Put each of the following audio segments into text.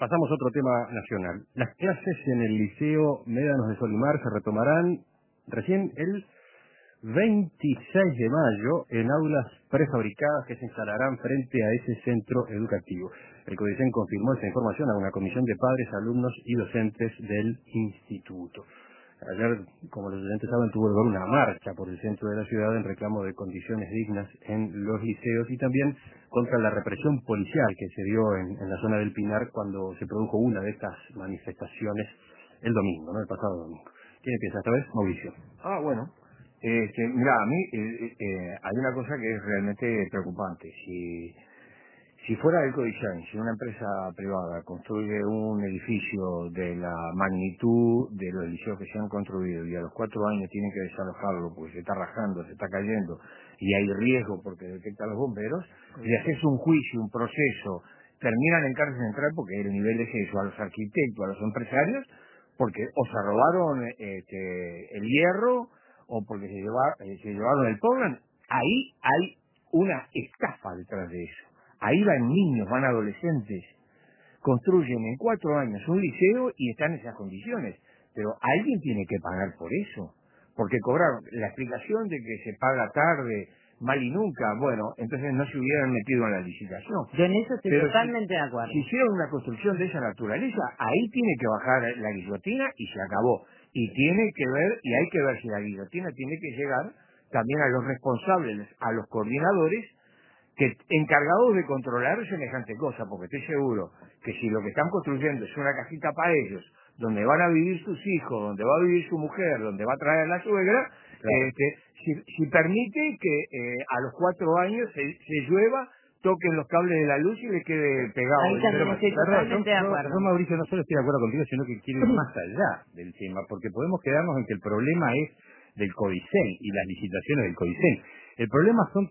Pasamos a otro tema nacional. Las clases en el Liceo Médanos de Solimar se retomarán recién el 26 de mayo en aulas prefabricadas que se instalarán frente a ese centro educativo. El CODICEN confirmó esa información a una comisión de padres, alumnos y docentes del instituto. Ayer, como los oyentes saben, tuvo lugar una marcha por el centro de la ciudad en reclamo de condiciones dignas en los liceos y también contra la represión policial que se dio en la zona del Pinar cuando se produjo una de estas manifestaciones el domingo, ¿no? El pasado domingo. ¿Quién empieza esta vez? Mauricio. Bueno. Mira, a mí hay una cosa que es realmente preocupante. Si fuera el CODICEN, si una empresa privada construye un edificio de la magnitud de los liceos que se han construido y a los 4 años tienen que desalojarlo porque se está rajando, se está cayendo y hay riesgo porque detectan los bomberos, y haces un juicio, un proceso, terminan en cárcel central porque el nivel de eso a los arquitectos, a los empresarios, porque o se robaron el hierro o porque se llevaron el poblan. Ahí hay una estafa detrás de eso. Ahí van niños, van adolescentes, construyen en 4 años un liceo y están en esas condiciones. Pero alguien tiene que pagar por eso. Porque cobraron la explicación de que se paga tarde, mal y nunca, bueno, entonces no se hubieran metido en la licitación. Yo en eso estoy totalmente de acuerdo. Si hicieron una construcción de esa naturaleza, ahí tiene que bajar la guillotina y se acabó. Y tiene que ver, y hay que ver si la guillotina tiene que llegar también a los responsables, a los coordinadores, que encargados de controlar semejante cosa, porque estoy seguro que si lo que están construyendo es una cajita para ellos, donde van a vivir sus hijos, donde va a vivir su mujer, donde va a traer a la suegra, claro. Si permite que a los 4 años se llueva, toquen los cables de la luz y le quede pegado. Ahí también estoy totalmente de acuerdo. Yo, Mauricio, no solo estoy de acuerdo contigo, sino que quiero ir más allá del tema, porque podemos quedarnos en que el problema es del CODICEN y las licitaciones del CODICEN. El problema son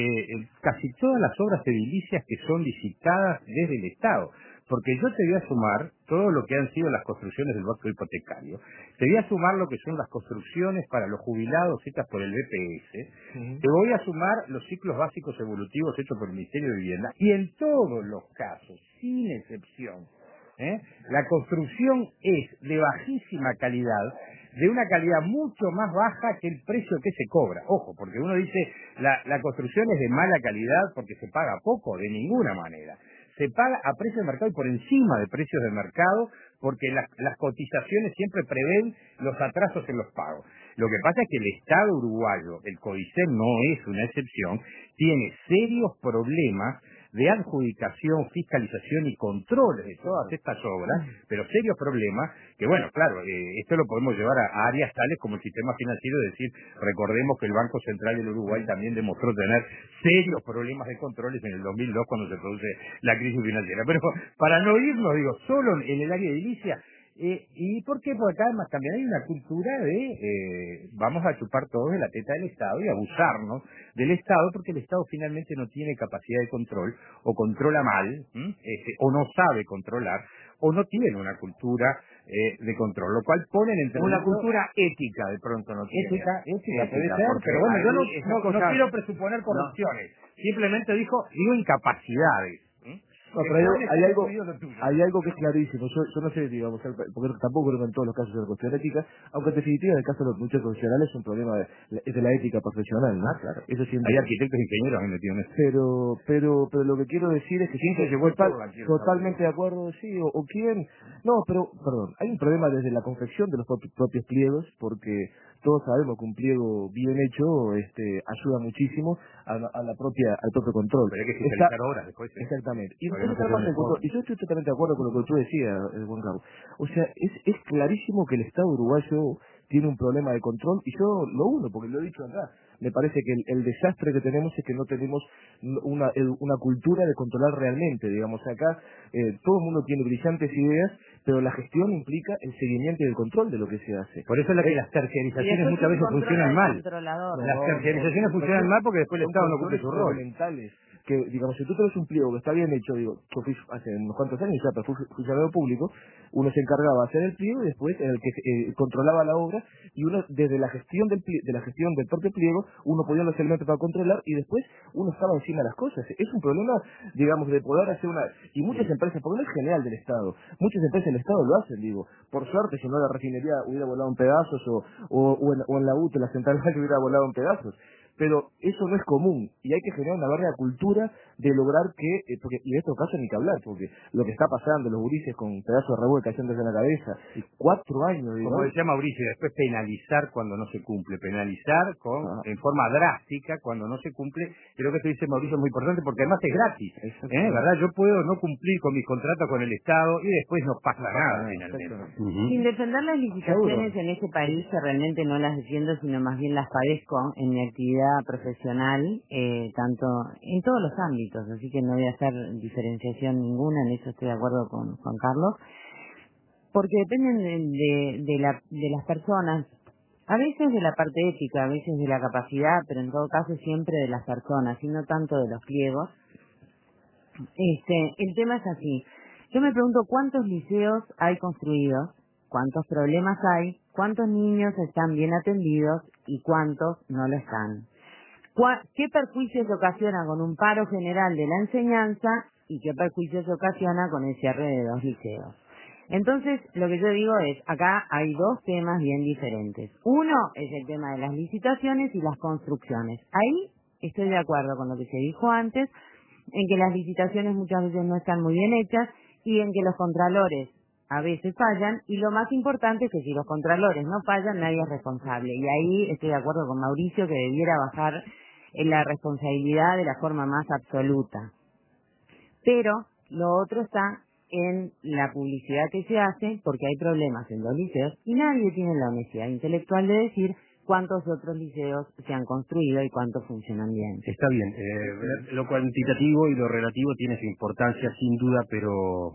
casi todas las obras edilicias que son licitadas desde el Estado, porque yo te voy a sumar todo lo que han sido las construcciones del banco hipotecario, te voy a sumar lo que son las construcciones para los jubilados hechas por el BPS, te voy a sumar los ciclos básicos evolutivos hechos por el Ministerio de Vivienda, y en todos los casos, sin excepción, la construcción es de bajísima calidad, de una calidad mucho más baja que el precio que se cobra. Ojo, porque uno dice, la construcción es de mala calidad porque se paga poco, de ninguna manera. Se paga a precio de mercado y por encima de precios de mercado, porque las cotizaciones siempre prevén los atrasos en los pagos. Lo que pasa es que el Estado uruguayo, el CODICEN no es una excepción, tiene serios problemas de adjudicación, fiscalización y controles de todas estas obras, pero serios problemas que, bueno, claro, esto lo podemos llevar a áreas tales como el sistema financiero, es decir, recordemos que el Banco Central del Uruguay también demostró tener serios problemas de controles en el 2002 cuando se produce la crisis financiera. Pero para no irnos, digo, solo en el área edilicia, ¿y por qué? Porque además también hay una cultura de vamos a chupar todos de la teta del Estado y abusarnos del Estado porque el Estado finalmente no tiene capacidad de control o controla mal, o no sabe controlar o no tiene una cultura de control, lo cual ponen entre una cultura ética de pronto no tiene. Ética puede ser, pero bueno, yo no quiero presuponer corrupciones, simplemente digo incapacidades. No, pero hay algo que es clarísimo. Yo no sé, digamos, porque tampoco creo que en todos los casos es una cuestión ética, aunque en definitiva en el caso de los muchos profesionales es un problema es de la ética profesional, ¿no? Claro. Eso siempre. Hay arquitectos e ingenieros metidos en eso. Pero lo que quiero decir es que ¿quién se llevó totalmente de acuerdo, sí, o quién. No, pero, perdón, hay un problema desde la confección de los propios pliegos, porque todos sabemos que un pliego bien hecho ayuda muchísimo al propio control. Pero hay que fiscalizar horas después. Exactamente. Y yo estoy totalmente de acuerdo con lo que tú decías, Juan Carlos. O sea, es clarísimo que el Estado uruguayo tiene un problema de control, y yo lo uno, porque lo he dicho acá. Me parece que el desastre que tenemos es que no tenemos una cultura de controlar realmente. Digamos, acá todo el mundo tiene brillantes ideas, pero la gestión implica el seguimiento y el control de lo que se hace. Por eso es que las terciarizaciones muchas veces funcionan mal. Las terciarizaciones funcionan mal porque después el Estado no cumple su rol. que, digamos, si tú traes un pliego que está bien hecho, digo, yo fui hace unos cuantos años ya, pero fui funcionario público, uno se encargaba de hacer el pliego y después el que controlaba la obra, y uno desde la gestión de la gestión del propio pliego, uno ponía los elementos para controlar y después uno estaba encima de las cosas. Es un problema, digamos, de poder hacer y muchas empresas, porque no es general del Estado, muchas empresas del Estado lo hacen, digo, por suerte, si no la refinería hubiera volado en pedazos o en la UTE, la central que hubiera volado en pedazos. Pero eso no es común y hay que generar una verdadera cultura de lograr que, y en estos casos ni que hablar, porque lo que está pasando, los gurises con pedazos de revuelta cayéndose en la cabeza, y 4 años, digo, como decía Mauricio, después penalizar cuando no se cumple, penalizar en forma drástica cuando no se cumple. Creo que esto dice Mauricio es muy importante porque además es gratis, ¿verdad? Yo puedo no cumplir con mis contratos con el Estado y después no pasa nada finalmente. Sin defender las licitaciones en este país, que realmente no las defiendo, sino más bien las padezco en mi actividad profesional, tanto en todos los ámbitos, así que no voy a hacer diferenciación ninguna, en eso estoy de acuerdo con Juan Carlos, porque dependen de las personas, a veces de la parte ética, a veces de la capacidad, pero en todo caso siempre de las personas y no tanto de los pliegos. El tema es así. Yo me pregunto cuántos liceos hay construidos, cuántos problemas hay, cuántos niños están bien atendidos y cuántos no lo están. ¿Qué perjuicios ocasiona con un paro general de la enseñanza y qué perjuicios ocasiona con el cierre de 2 liceos? Entonces, lo que yo digo es, acá hay 2 temas bien diferentes. Uno es el tema de las licitaciones y las construcciones. Ahí estoy de acuerdo con lo que se dijo antes, en que las licitaciones muchas veces no están muy bien hechas y en que los contralores a veces fallan, y lo más importante es que si los contralores no fallan, nadie es responsable. Y ahí estoy de acuerdo con Mauricio que debiera bajar en la responsabilidad de la forma más absoluta. Pero lo otro está en la publicidad que se hace, porque hay problemas en los liceos y nadie tiene la honestidad intelectual de decir cuántos otros liceos se han construido y cuántos funcionan bien. Está bien, lo cuantitativo y lo relativo tiene su importancia sin duda, pero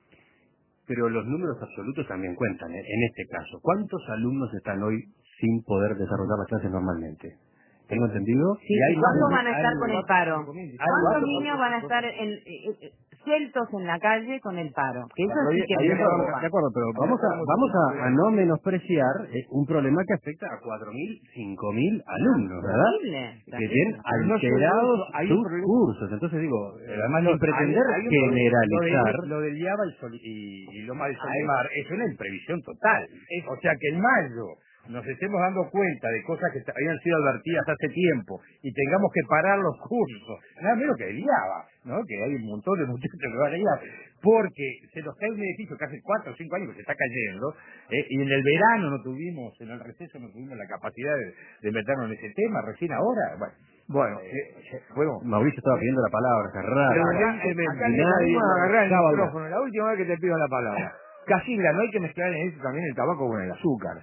los números absolutos también cuentan, en este caso. ¿Cuántos alumnos están hoy sin poder desarrollar las clases normalmente? ¿Tengo entendido? Sí, ¿y cuántos van a estar con el paro? ¿Cuántos niños van a estar sueltos en la calle con el paro? Que eso sí que me preocupa. De acuerdo, pero vamos a no menospreciar un problema que afecta a 4.000, 5.000 alumnos, ¿verdad? Que tienen alterados sus cursos. Entonces digo, además sin pretender generalizar. Lo del IABA y Loma de Solimar es una imprevisión total. O sea que en mayo nos estemos dando cuenta de cosas que habían sido advertidas hace tiempo y tengamos que parar los cursos, nada menos que el IABA, ¿no? Que hay un montón de muchachos que van a IABA, porque se nos cae un edificio que hace 4 o 5 años que se está cayendo, y en el verano en el receso no tuvimos la capacidad de meternos en ese tema, recién ahora, bueno, Mauricio estaba pidiendo la palabra, cerrada. Acá le vamos a agarrar el micrófono, la última vez que te pido la palabra. Casilda, no hay que mezclar en eso también el tabaco con el azúcar.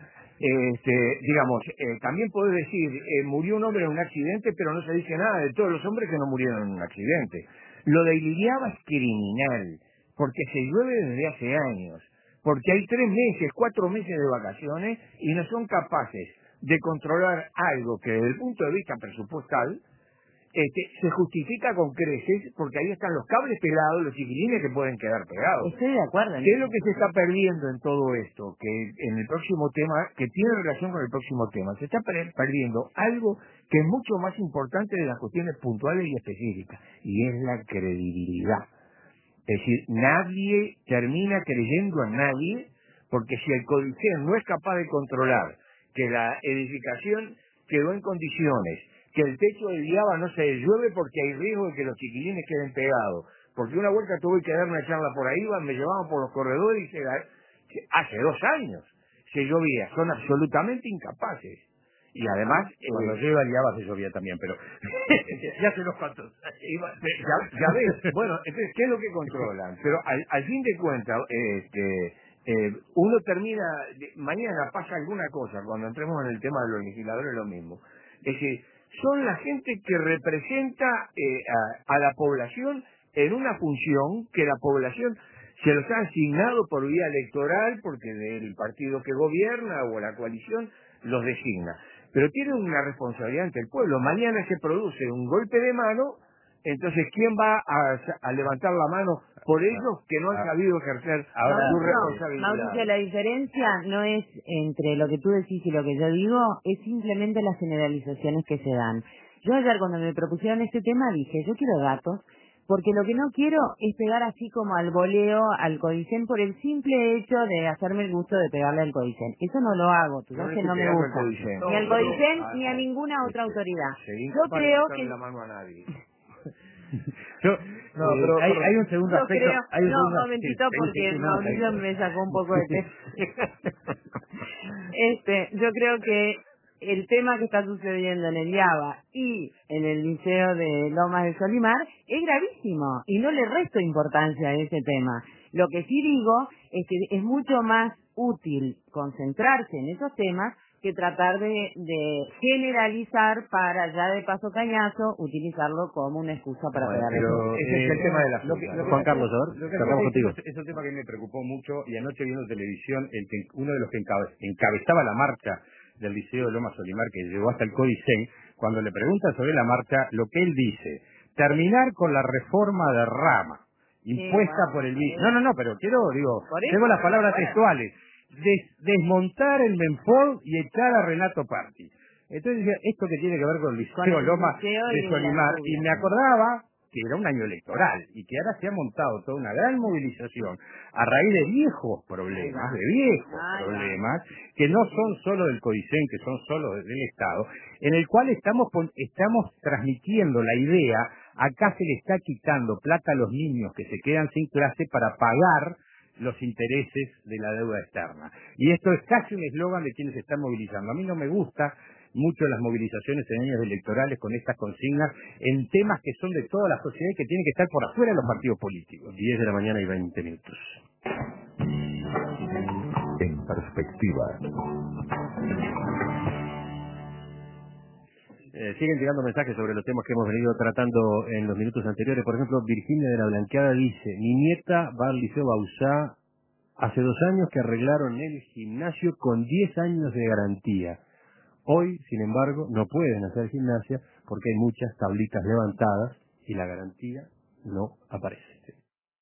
También podés decir, murió un hombre en un accidente, pero no se dice nada de todos los hombres que no murieron en un accidente. Lo de Iliaba es criminal, porque se llueve desde hace años, porque hay 3 meses, 4 meses de vacaciones y no son capaces de controlar algo que desde el punto de vista presupuestal se justifica con creces, porque ahí están los cables pelados, los chiquilines que pueden quedar pegados. Estoy de acuerdo. ¿Qué es lo que se está perdiendo en todo esto? Que en el próximo tema, que tiene relación con el próximo tema, se está perdiendo algo que es mucho más importante de las cuestiones puntuales y específicas, y es la credibilidad. Es decir, nadie termina creyendo a nadie, porque si el Codicen no es capaz de controlar que la edificación quedó en condiciones, que el techo del IABA no se llueve porque hay riesgo de que los chiquilines queden pegados, porque una vuelta tuve que dar una charla por ahí, me llevaban por los corredores y hace 2 años se llovía, son absolutamente incapaces. Y además, cuando yo iba al IABA se llovía también, pero ya hace unos cuantos. Ya ves, bueno, entonces, ¿qué es lo que controlan? Pero al fin de cuentas, uno termina, mañana pasa alguna cosa, cuando entremos en el tema de los legisladores es lo mismo. Es decir, son la gente que representa a la población en una función que la población se los ha asignado por vía electoral, porque del partido que gobierna o la coalición los designa. Pero tienen una responsabilidad ante el pueblo. Mañana se produce un golpe de mano Entonces, ¿quién va a levantar la mano por ellos que no han sabido ejercer su responsabilidad? Mauricio, la diferencia no es entre lo que tú decís y lo que yo digo, es simplemente las generalizaciones que se dan. Yo ayer cuando me propusieron este tema dije, yo quiero datos, porque lo que no quiero es pegar así como al voleo, al Codicen, por el simple hecho de hacerme el gusto de pegarle al Codicen. Eso no lo hago, tú sabes que no me gusta. Ni al Codicen ni a ninguna otra autoridad. Yo creo que... la mano a nadie. Hay un segundo aspecto. Un momentito porque Mauricio me sacó un poco de tema. Yo creo que el tema que está sucediendo en el IABA y en el Liceo de Lomas de Solimar es gravísimo y no le resto importancia a ese tema. Lo que sí digo es que es mucho más útil concentrarse en esos temas que tratar de generalizar para ya de paso cañazo utilizarlo como una excusa para pegarle. Pero ese es el tema de la Juan Carlos, a ver, cerramos contigo. Es un tema que me preocupó mucho y anoche viendo televisión, uno de los que encabezaba la marcha del Liceo de Lomas Solimar, que llegó hasta el Codicen, cuando le preguntan sobre la marcha, lo que él dice, terminar con la reforma de rama impuesta por el ministro. No, pero tengo las palabras textuales. Desmontar el Menfol y echar a Renato Parti. Entonces decía, esto que tiene que ver con el Liceo Lomas de Solimar, y me acordaba que era un año electoral y que ahora se ha montado toda una gran movilización a raíz de viejos problemas, que no son solo del Codicen, que son solo del Estado, en el cual estamos transmitiendo la idea, acá se le está quitando plata a los niños que se quedan sin clase para pagar los intereses de la deuda externa. Y esto es casi un eslogan de quienes se están movilizando. A mí no me gusta mucho las movilizaciones en años electorales con estas consignas en temas que son de toda la sociedad y que tienen que estar por afuera de los partidos políticos. 10 de la mañana y 20 minutos. En perspectiva. Siguen llegando mensajes sobre los temas que hemos venido tratando en los minutos anteriores. Por ejemplo, Virginia de la Blanqueada dice, mi nieta va al Liceo Bauzá hace 2 años que arreglaron el gimnasio con 10 años de garantía. Hoy, sin embargo, no pueden hacer gimnasia porque hay muchas tablitas levantadas y la garantía no aparece.